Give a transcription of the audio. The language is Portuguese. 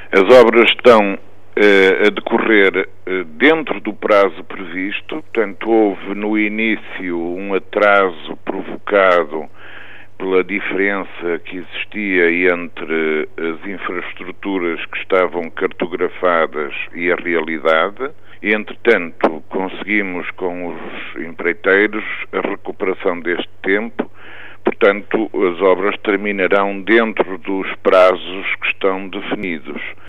As obras estão a decorrer dentro do prazo previsto, portanto houve no início um atraso provocado pela diferença que existia entre as infraestruturas que estavam cartografadas e a realidade. Entretanto, conseguimos com os empreiteiros a recuperação deste tempo, portanto as obras terminarão dentro dos prazos que estão definidos.